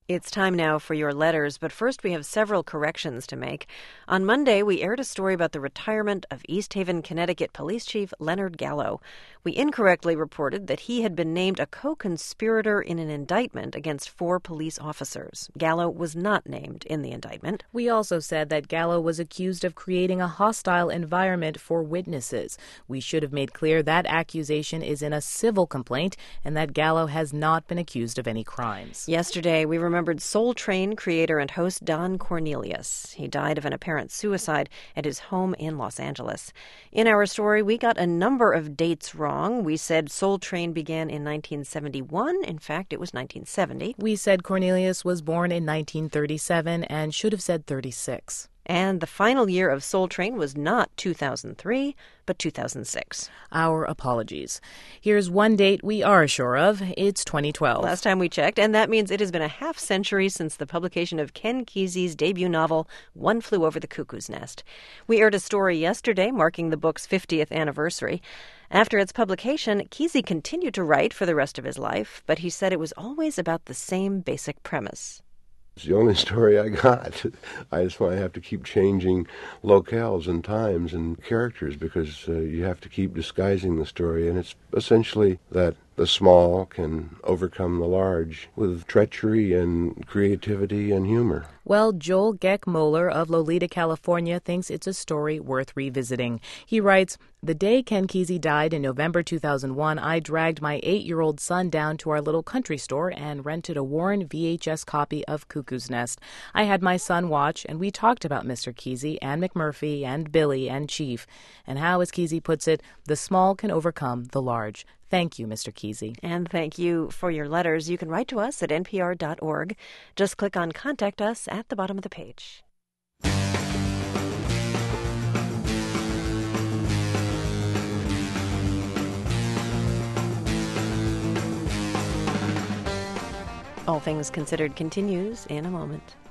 It's time now for your letters, but first we have several corrections to make. On Monday, we aired a story about the retirement of East Haven, Connecticut Police Chief Leonard Gallo. We incorrectly reported that he had been named a co-conspirator in an indictment against 4 police officers. Gallo was not named in the indictment. We also said that Gallo was accused of creating a hostile environment for witnesses. We should have made clear that accusation is in a civil complaint and that Gallo has not been accused of any crimes. Yesterday, we remembered Soul Train creator and host Don Cornelius. He died of an apparent suicide at his home in Los Angeles. In our story, we got a number of dates wrong. We said Soul Train began in 1971. In fact, it was 1970. We said Cornelius was born in 1937 and should have said 36. And the final year of Soul Train was not 2003, but 2006. Our apologies. Here's one date we are sure of. It's 2012. Last time we checked, and that means it has been a half-century since the publication of Ken Kesey's debut novel, One Flew Over the Cuckoo's Nest. We aired a story yesterday marking the book's 50th anniversary. After its publication, Kesey continued to write for the rest of his life, but he said it was always about the same basic premise. It's the only story I got. I just want to have to keep changing locales and times and characters because you have to keep disguising the story. And it's essentially that the small can overcome the large with treachery and creativity and humor. Well, Joel Geck-Moeller of Lolita, California, thinks it's a story worth revisiting. He writes, "The day Ken Kesey died in November 2001, I dragged my 8-year-old son down to our little country store and rented a worn VHS copy of Cuckoo's Nest. I had my son watch, and we talked about Mr. Kesey and McMurphy and Billy and Chief, and how, as Kesey puts it, the small can overcome the large. Thank you, Mr. Kesey." And thank you for your letters. You can write to us at npr.org. Just click on Contact Us at the bottom of the page. All Things Considered continues in a moment.